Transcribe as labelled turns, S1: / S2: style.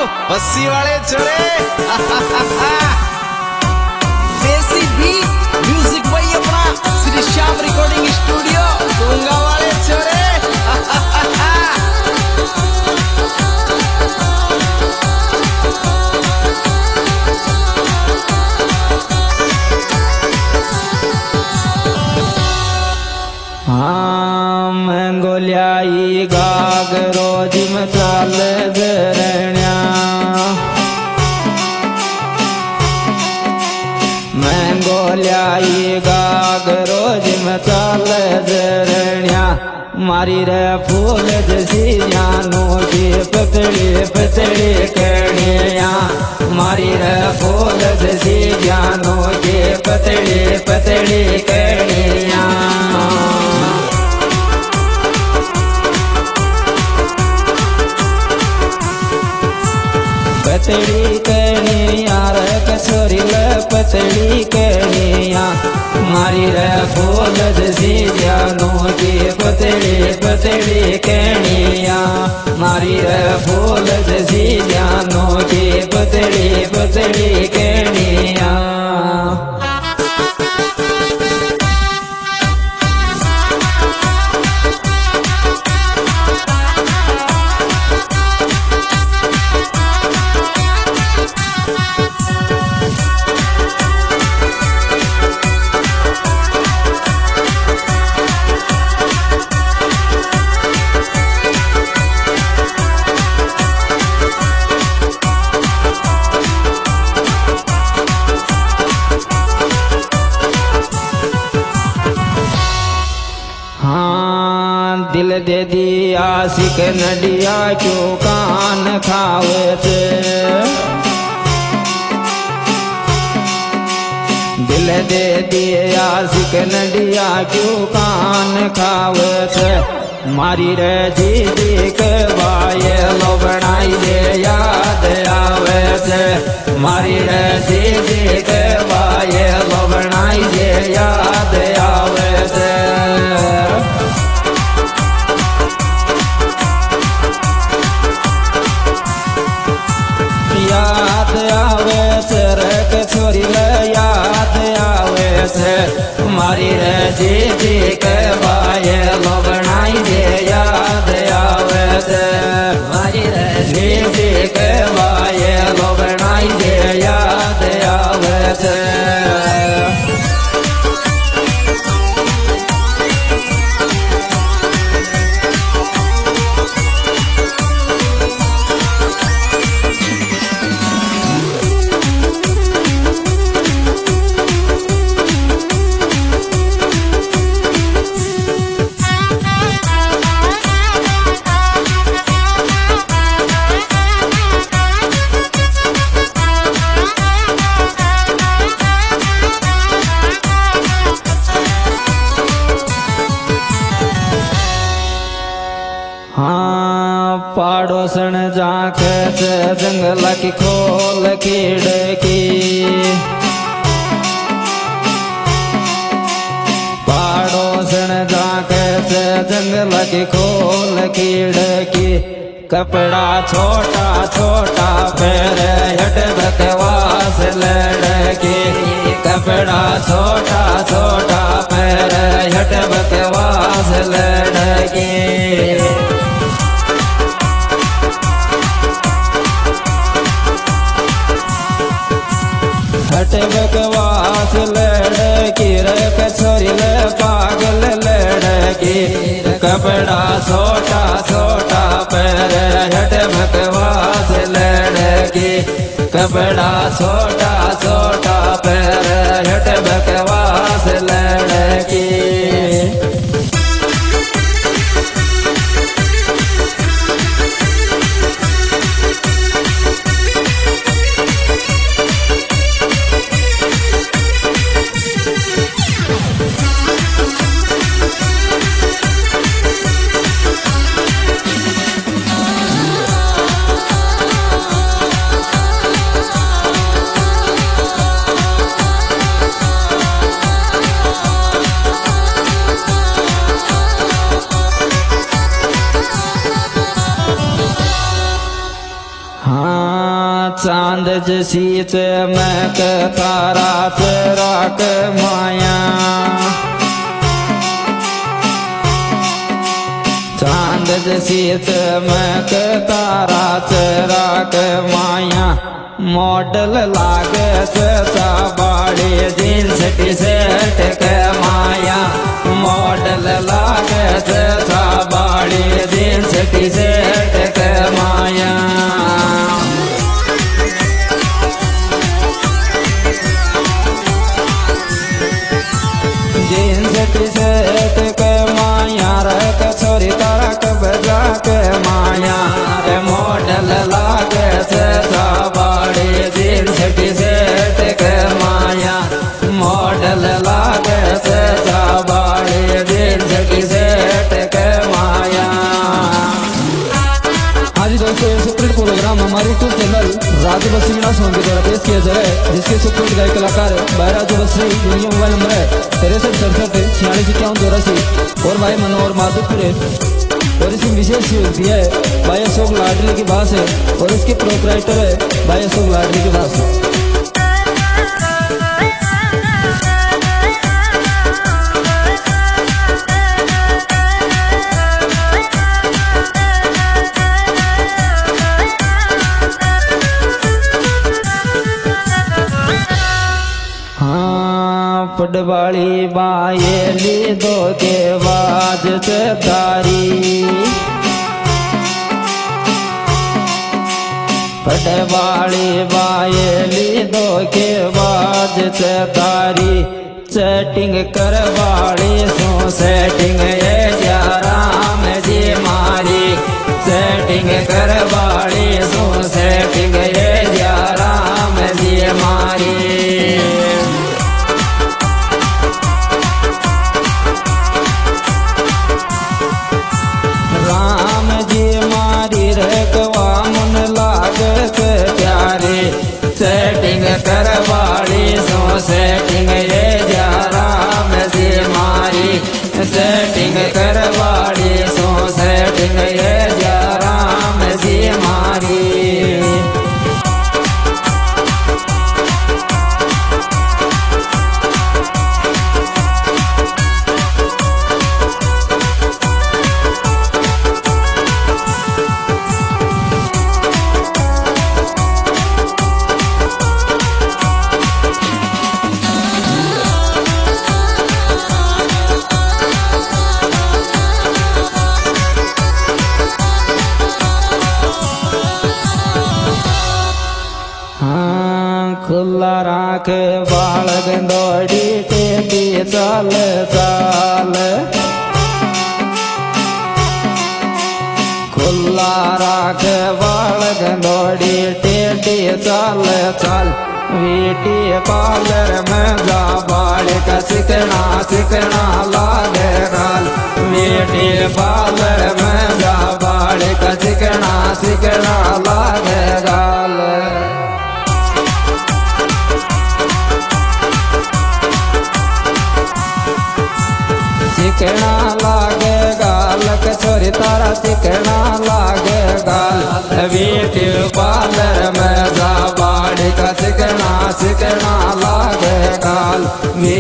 S1: बस्सी वाले छोरे देसी बीट म्यूजिक भाई अपना श्री श्याम रिकॉर्डिंग स्टूडियो डोंगा वाले छोरे
S2: हाँ मैं गोलियाई गाग रोज में चाल जरण्या मैं गोलियाई गाग रोज में चाल जरण्या मारी रे फूल जैसी जानों की पतली पतली कणिया मारी रे फूल जैसी जानों की पतली पतली कणिया पतली कणिया रे कसोरी ले पतली कणिया मारी रे फूल जैसी जानों की पतली पतली कणिया मारी रे फूल जैसी जानों की पतली पतली कणिया दिल दे दिया सिक नडिया क्यों कान खावे थे दिल दे दिया सिक नडिया क्यों कान खावे थे मारी रे जी के बाये लो बनाई दे याद आवे थे मारी रे जी के बाये लो बनाई दे याद आवे थे याद आवे से रे छोरी ले याद आवे से मारी रे जी के बाये लो बनाई दे याद आवे से मारी रे जी के बाये लो बनाई दे याद आवे से पड़ोसन जाके जंगल की खोल खिड़की पड़ोसन जाके जंगल की खोल खिड़की कपड़ा छोटा छोटा पैर हट बकवास लड़की कपड़ा छोटा छोटा पैर हट बकवास लड़की हट बकवास लड़की रे कछोरी ले पागल लड़की कपड़ा छोटा छोटा पैर हट बकवास लड़की कपड़ा छोटा छोटा पैर हट बकवास लड़की चांद जैसी चमक तारा चराक माया चांद जैसी चमक तारा चराक माया मॉडल लागे बाड़ी जींस टी शर्ट के माया मॉडल लागे बाड़ी जींस टी शर्ट के माया जींस टी शर्ट के माया रख छोरी तारा कब जाके माया रे मॉडल लागे बाड़ी जींस टी शर्ट के माया मॉडल लागे बाड़ी जींस टी शर्ट के माया।
S3: हाँ जी दोस्तों, ये सुप्रीट प्रोग्राम हमारे YouTube channel Raju Bassi Vinash home के द्वारा पेश किया जा रहा है, जिसके सुप्रीट गायक कलाकार भाई राजू बस्सी। दुनिया मोबाइल नंबर है 6367 46 51 84 और भाई मनोहर माधोपुर है। और इसमें विशेष योग दिया है भाई अशोक लाडली की बात है और इसके प्रोपराइटर है भाई अशोक लाडली की बात है।
S2: पडवाली बायली दो के बाज तारी पडवाली बायली दो के बाज तारी सेटिंग करवाली सो सेटिंग ये राम जी मारी सेटिंग करवाली सो सेटिंग ये राम जी मारी। सेटिंग करवाली सो सेटिंग ये राम जी मारी सेटिंग करवाली सो सेटिंग ये राम जी मारी। खुला राख बाल गंदोड़ी टेढ़ी चाल चाल खुला राख बाल गंदोड़ी टेढ़ी चाल चाल ब्यूटी पार्लर में जा बाल का चिकना चिकना लागे गाल ब्यूटी पार्लर में जा बाल का चिकना चिकना लागे गाल। चिकना लागे गाल छोरी तारा चिकना लागे गाल ब्यूटी पार्लर में जा बाड़ी का चिकना चिकना लागे गाल